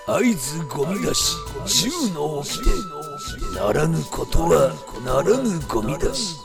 会津ゴミ出し10の掟、ならぬことはならぬゴミ出し。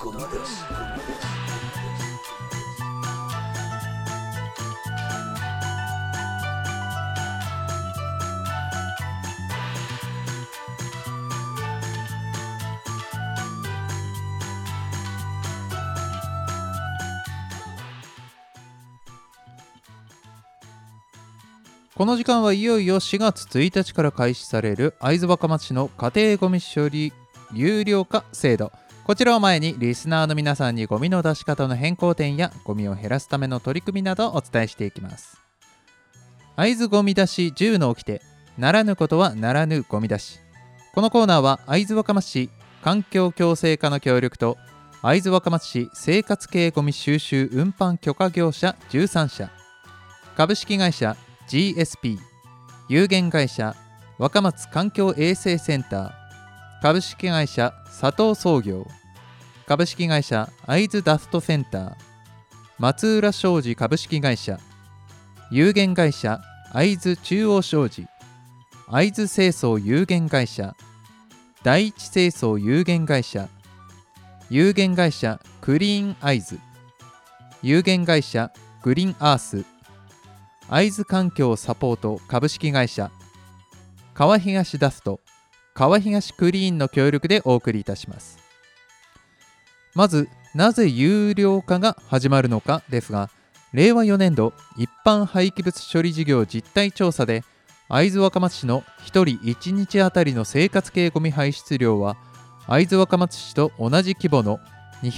この時間はいよいよ4月1日から開始される会津若松市の家庭ゴミ処理有料化制度。こちらを前にリスナーの皆さんにゴミの出し方の変更点やゴミを減らすための取り組みなどをお伝えしていきます。会津ゴミ出し10の掟、ならぬことはならぬゴミ出し。このコーナーは会津若松市環境共生課の協力と会津若松市生活系ゴミ収集運搬許可業者13社、株式会社GSP、 有限会社若松環境衛生センター、株式会社佐藤創業、株式会社会津ダストセンター、松浦商事株式会社、有限会社会津中央商事、会津清掃有限会社、第一清掃有限会社、有限会社クリーン会津、有限会社グリーンアース、会津環境サポート株式会社、川東ダスト、川東クリーンの協力でお送りいたします。まず、なぜ有料化が始まるのかですが、令和4年度一般廃棄物処理事業実態調査で、会津若松市の1人1日あたりの生活系ゴミ排出量は、会津若松市と同じ規模の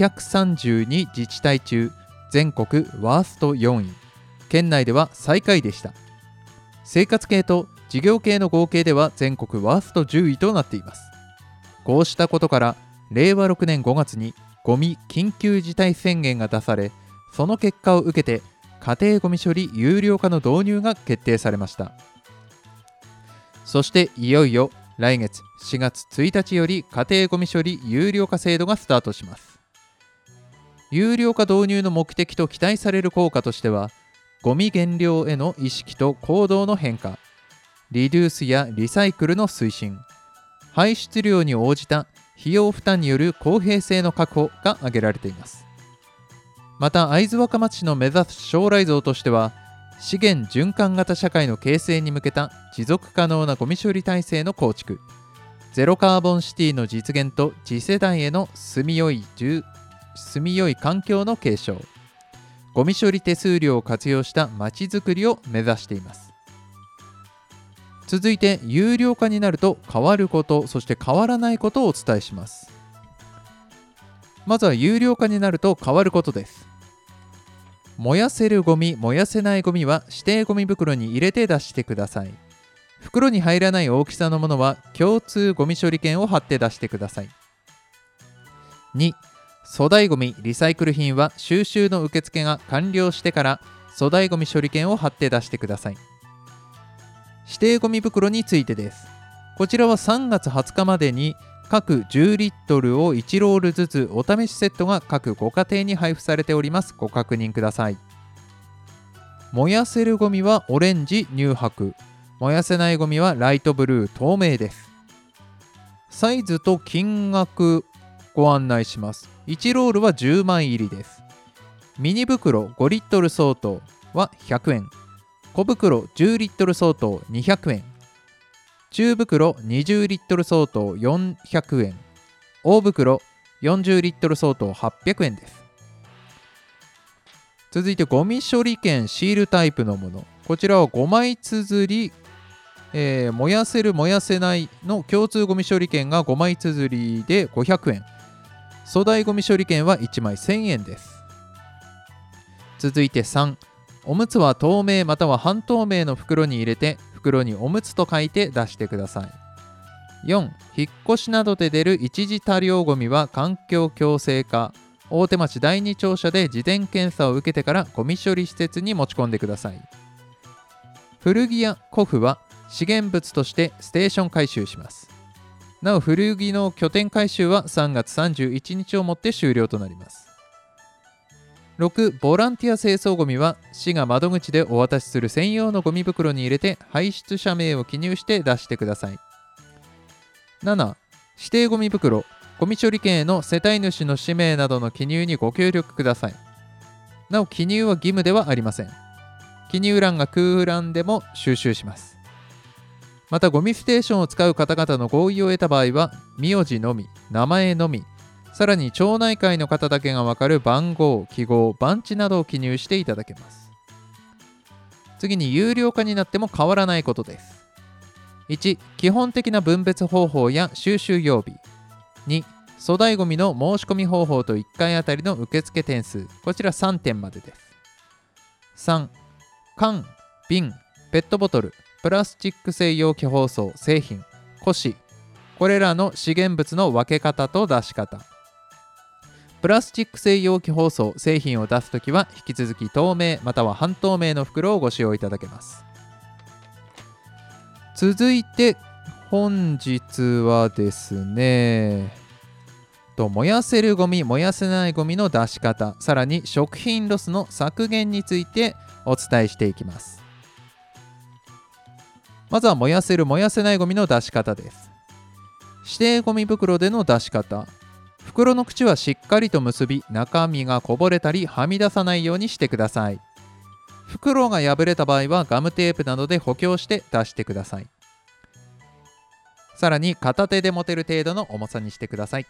232自治体中、全国ワースト4位。県内では最下位でした。生活系と事業系の合計では全国ワースト10位となっています。こうしたことから令和6年5月にゴミ緊急事態宣言が出され、その結果を受けて家庭ゴミ処理有料化の導入が決定されました。そしていよいよ来月4月1日より家庭ゴミ処理有料化制度がスタートします。有料化導入の目的と期待される効果としては、ゴミ減量への意識と行動の変化、リデュースやリサイクルの推進、排出量に応じた費用負担による公平性の確保が挙げられています。また会津若松市の目指す将来像としては、資源循環型社会の形成に向けた持続可能なゴミ処理体制の構築、ゼロカーボンシティの実現と次世代への住みよい環境の継承、ゴミ処理手数料を活用したまちづくりを目指しています。続いて有料化になると変わること、そして変わらないことをお伝えします。まずは有料化になると変わることです。燃やせるゴミ、燃やせないゴミは指定ゴミ袋に入れて出してください。袋に入らない大きさのものは共通ゴミ処理券を貼って出してください。2、粗大ゴミ・リサイクル品は収集の受付が完了してから粗大ゴミ処理券を貼って出してください。指定ゴミ袋についてです。こちらは3月20日までに各10リットルを1ロールずつお試しセットが各ご家庭に配布されております。ご確認ください。燃やせるゴミはオレンジ・乳白、燃やせないゴミはライトブルー・透明です。サイズと金額ご案内します。1ロールは10枚入りです。ミニ袋5リットル相当は100円、小袋10リットル相当200円、中袋20リットル相当400円、大袋40リットル相当800円です。続いてゴミ処理券シールタイプのもの、こちらは5枚綴り、燃やせる燃やせないの共通ゴミ処理券が5枚綴りで500円、粗大ゴミ処理券は1枚1000円です。続いて3、おむつは透明または半透明の袋に入れて袋におむつと書いて出してください。4、引っ越しなどで出る一時多量ゴミは環境共生課大手町第2庁舎で事前検査を受けてからゴミ処理施設に持ち込んでください。古着や古布は資源物としてステーション回収します。なお古着の拠点回収は3月31日をもって終了となります。 6、ボランティア清掃ゴミは市が窓口でお渡しする専用のゴミ袋に入れて排出者名を記入して出してください。7、指定ゴミ袋、ゴミ処理券への世帯主の氏名などの記入にご協力ください。なお、記入は義務ではありません。記入欄が空欄でも収集します。また、ゴミステーションを使う方々の合意を得た場合は、名字のみ、名前のみ、さらに町内会の方だけが分かる番号、記号、番地などを記入していただけます。次に、有料化になっても変わらないことです。1、基本的な分別方法や収集曜日。2、粗大ゴミの申し込み方法と1回あたりの受付点数。こちら3点までです。3、缶、瓶、ペットボトル、プラスチック製容器包装、製品、古紙、これらの資源物の分け方と出し方。プラスチック製容器包装、製品を出すときは引き続き透明または半透明の袋をご使用いただけます。続いて本日はですね、燃やせるゴミ、燃やせないゴミの出し方、さらに食品ロスの削減についてお伝えしていきます。まずは燃やせる、燃やせないゴミの出し方です。指定ゴミ袋での出し方。袋の口はしっかりと結び、中身がこぼれたりはみ出さないようにしてください。袋が破れた場合はガムテープなどで補強して出してください。さらに片手で持てる程度の重さにしてください。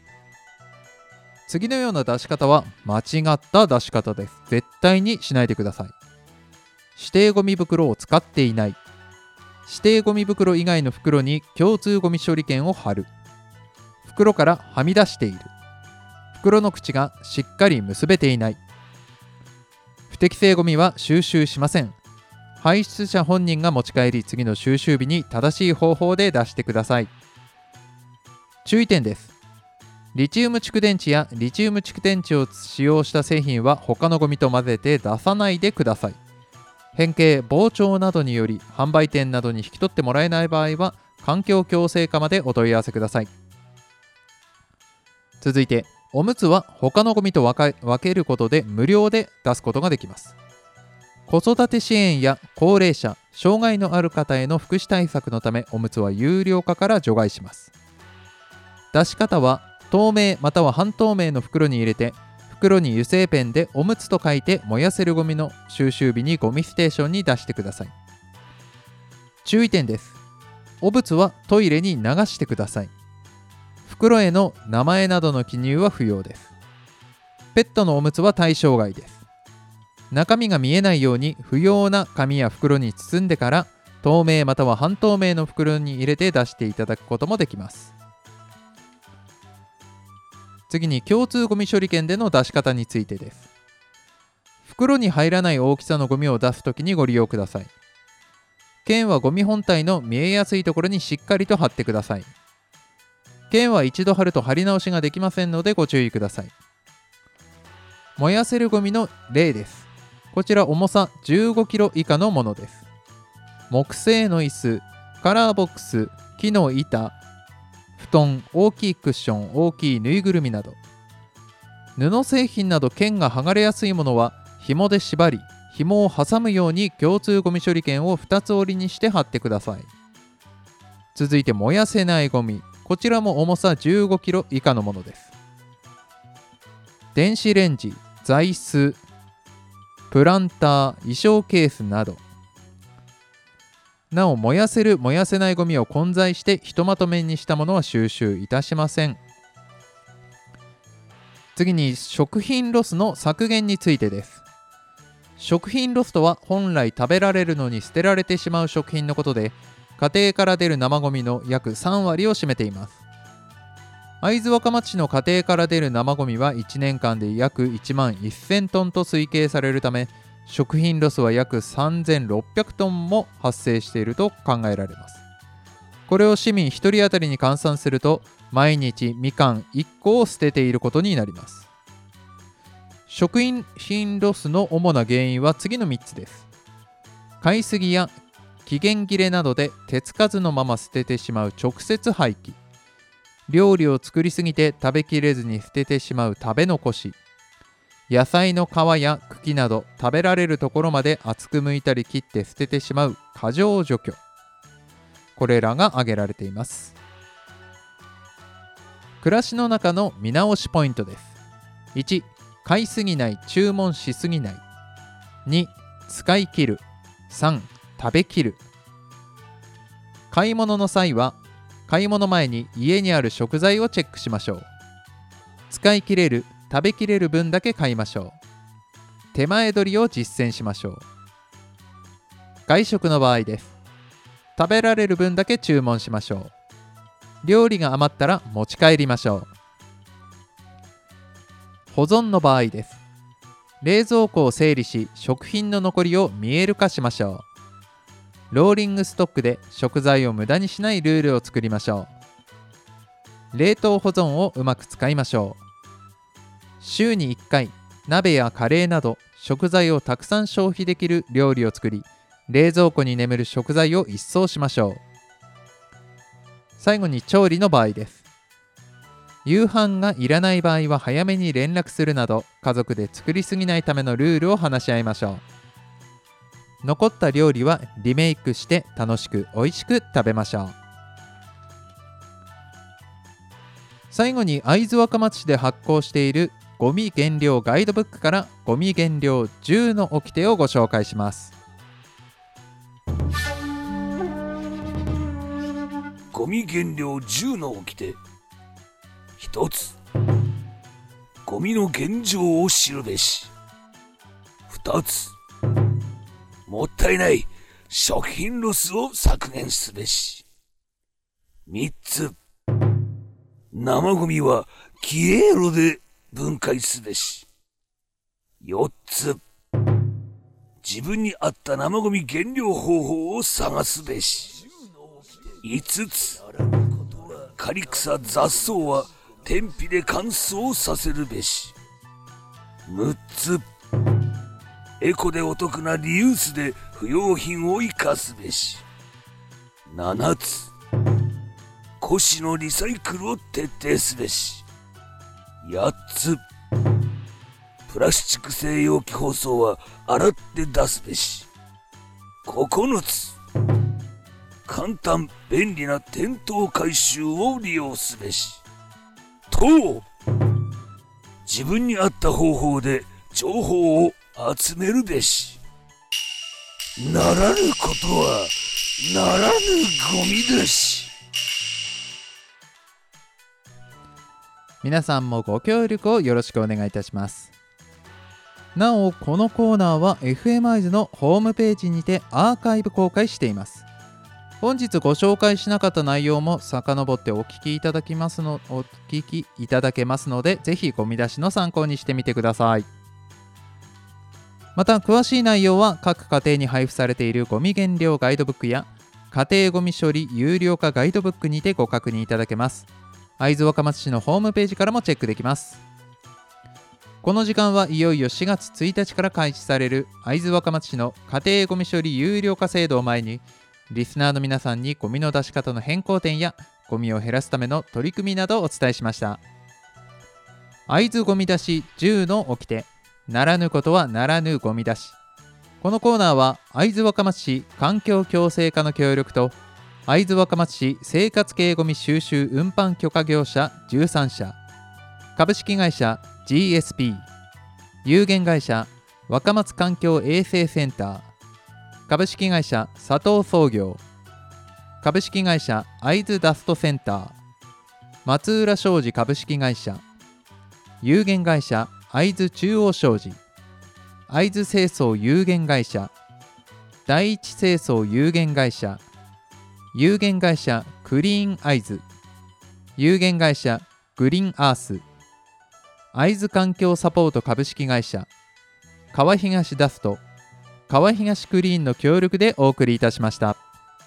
次のような出し方は間違った出し方です。絶対にしないでください。指定ゴミ袋を使っていない。指定ゴミ袋以外の袋に共通ゴミ処理券を貼る。袋からはみ出している。袋の口がしっかり結べていない。不適正ゴミは収集しません。排出者本人が持ち帰り、次の収集日に正しい方法で出してください。注意点です。リチウム蓄電池やリチウム蓄電池を使用した製品は他のゴミと混ぜて出さないでください。変形、膨張などにより販売店などに引き取ってもらえない場合は環境共生課までお問い合わせください。続いて、おむつは他のゴミと分けることで無料で出すことができます。子育て支援や高齢者、障害のある方への福祉対策のためおむつは有料化から除外します。出し方は透明または半透明の袋に入れて、袋に油性ペンでおむつと書いて燃やせるゴミの収集日にゴミステーションに出してください。注意点です。おむつはトイレに流してください。袋への名前などの記入は不要です。ペットのおむつは対象外です。中身が見えないように不要な紙や袋に包んでから透明または半透明の袋に入れて出していただくこともできます。次に共通ゴミ処理券での出し方についてです。袋に入らない大きさのゴミを出すときにご利用ください。券はゴミ本体の見えやすいところにしっかりと貼ってください。券は一度貼ると貼り直しができませんのでご注意ください。燃やせるゴミの例です。こちら重さ15キロ以下のものです。木製の椅子、カラーボックス、木の板、布団、大きいクッション、大きいぬいぐるみなど。布製品など剣が剥がれやすいものは紐で縛り、紐を挟むように共通ゴミ処理券を2つ折りにして貼ってください。続いて燃やせないゴミ。こちらも重さ15キロ以下のものです。電子レンジ、座椅子、プランター、衣装ケースなど。なお、燃やせる、燃やせないゴミを混在してひとまとめにしたものは収集いたしません。次に食品ロスの削減についてです。食品ロスとは本来食べられるのに捨てられてしまう食品のことで、家庭から出る生ゴミの約3割を占めています。会津若松市の家庭から出る生ゴミは1年間で約1万1000トンと推計されるため、食品ロスは約3600トンも発生していると考えられます。これを市民1人当たりに換算すると、毎日みかん1個を捨てていることになります。食品ロスの主な原因は次の3つです。買いすぎや期限切れなどで手つかずのまま捨ててしまう直接廃棄、料理を作りすぎて食べきれずに捨ててしまう食べ残し、 野菜の皮や茎など食べられるところまで厚く剥いたり切って捨ててしまう過剰除去、これらが挙げられています。暮らしの中の見直しポイントです。1、買いすぎない、注文しすぎない。2、使い切る。3、食べきる。買い物の際は買い物前に家にある食材をチェックしましょう。使い切れる、食べきれる分だけ買いましょう。手前取りを実践しましょう。外食の場合です。食べられる分だけ注文しましょう。料理が余ったら持ち帰りましょう。保存の場合です。冷蔵庫を整理し、食品の残りを見える化しましょう。ローリングストックで食材を無駄にしないルールを作りましょう。冷凍保存をうまく使いましょう。週に1回、鍋やカレーなど食材をたくさん消費できる料理を作り、冷蔵庫に眠る食材を一掃しましょう。最後に調理の場合です。夕飯がいらない場合は早めに連絡するなど、家族で作りすぎないためのルールを話し合いましょう。残った料理はリメイクして楽しく美味しく食べましょう。最後に会津若松市で発行しているゴミ減量ガイドブックからゴミ減量10の掟をご紹介します。 ゴミ減量10の掟。1つ、ゴミの現状を知るべし。2つ、もったいない食品ロスを削減すべし。3つ、生ゴミは消えろで分解すべし。4つ、自分に合った生ゴミ減量方法を探すべし。5つ、刈草雑草は天日で乾燥させるべし。6つ、エコでお得なリユースで不要品を生かすべし。7つ、古紙のリサイクルを徹底すべし。8つ、プラスチック製容器包装は洗って出すべし。9つ、簡単便利な店頭回収を利用すべし。と、自分に合った方法で情報を集めるべし。ならぬことはならぬゴミだし。 皆さんもご協力をよろしくお願いいたします。なお、このコーナーは FM 会津のホームページにてアーカイブ公開しています。本日ご紹介しなかった内容も遡ってお聞きいただけますので、ぜひゴミ出しの参考にしてみてください。また詳しい内容は各家庭に配布されているゴミ減量ガイドブックや家庭ゴミ処理有料化ガイドブックにてご確認いただけます。会津若松市のホームページからもチェックできます。この時間はいよいよ4月1日から開始される会津若松市の家庭ゴミ処理有料化制度を前に、リスナーの皆さんにゴミの出し方の変更点やゴミを減らすための取り組みなどをお伝えしました。会津ゴミ出し10の掟、ならぬことはならぬゴミ出し。このコーナーは会津若松市環境共生課の協力と会津若松市生活系ゴミ収集運搬許可業者13社、株式会社 GSP、 有限会社若松環境衛生センター、株式会社佐藤創業、株式会社会津ダストセンター、松浦商事株式会社、有限会社会津中央商事、会津清掃有限会社、第一清掃有限会社、有限会社クリーン会津、有限会社グリーンアース、会津環境サポート株式会社、川東ダスト、川東クリーンの協力でお送りいたしました。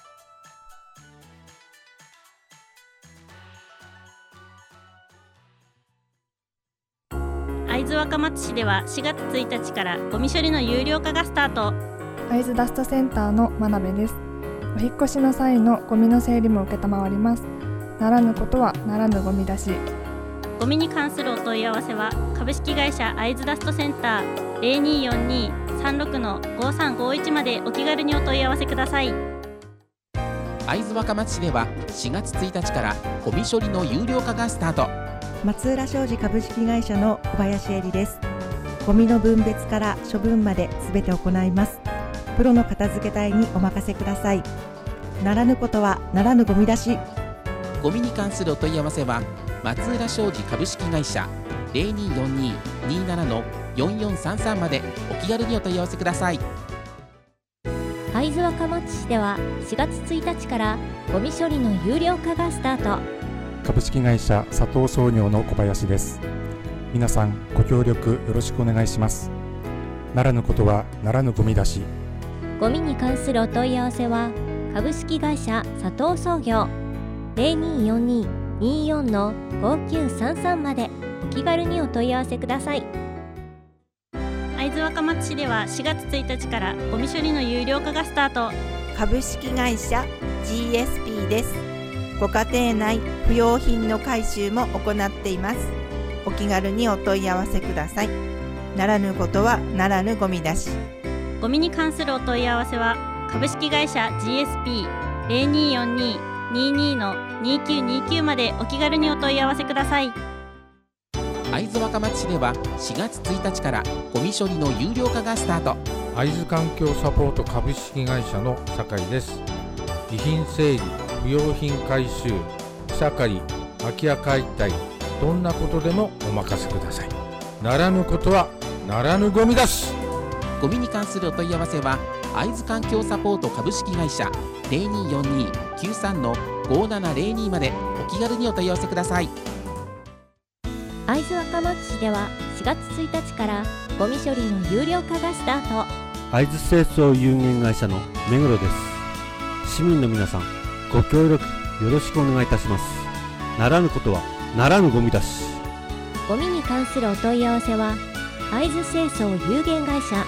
会津若松市では4月1日からゴミ処理の有料化がスタート。 会津ダストセンターの真鍋です。お引っ越しの際のゴミの整理も承ります。ならぬことはならぬゴミ出し。 ゴミに関するお問い合わせは株式会社アイズダストセンター 0242-36-5351 までお気軽にお問い合わせください。 会津若松市では4月1日からゴミ処理の有料化がスタート。 松浦商事株式会社の小林恵里です。ゴミの分別から処分まで全て行います。プロの片付け隊にお任せください。ならぬことはならぬゴミ出し。 ゴミに関するお問い合わせは松浦商事株式会社 0242-27-4433 までお気軽にお問い合わせください。 会津若松市では4月1日からゴミ処理の有料化がスタート。 株式会社佐藤総業の小林です。皆さんご協力よろしくお願いします。ならぬことはならぬゴミ出し。 ゴミに関するお問い合わせは株式会社佐藤総業 0242-24-5933 までお気軽にお問い合わせください。 会津若松市では4月1日からゴミ処理の有料化がスタート。 株式会社 GSP です。ご家庭内不用品の回収も行っています。お気軽にお問い合わせください。ならぬことはならぬゴミ出し。 ゴミに関するお問い合わせは株式会社 GSP 0242-22-2929 までお気軽にお問い合わせください。 会津若松市では4月1日からゴミ処理の有料化がスタート。 会津環境サポート株式会社の酒井です。遺品整理、不用品回収、草刈り、空き家解体、どんなことでもお任せください。ならぬことはならぬゴミ出し。 ゴミに関するお問い合わせは会津環境サポート株式会社 0242-93-5702 までお気軽にお問い合わせください。 会津若松市では4月1日からゴミ処理の有料化がスタート。 会津清掃有限会社の目黒です。市民の皆さんご協力よろしくお願いいたします。ならぬことはならぬゴミ出し。 ゴミに関するお問い合わせは会津清掃有限会社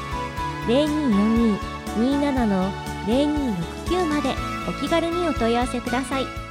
0242-27-0269 までお気軽にお問い合わせください。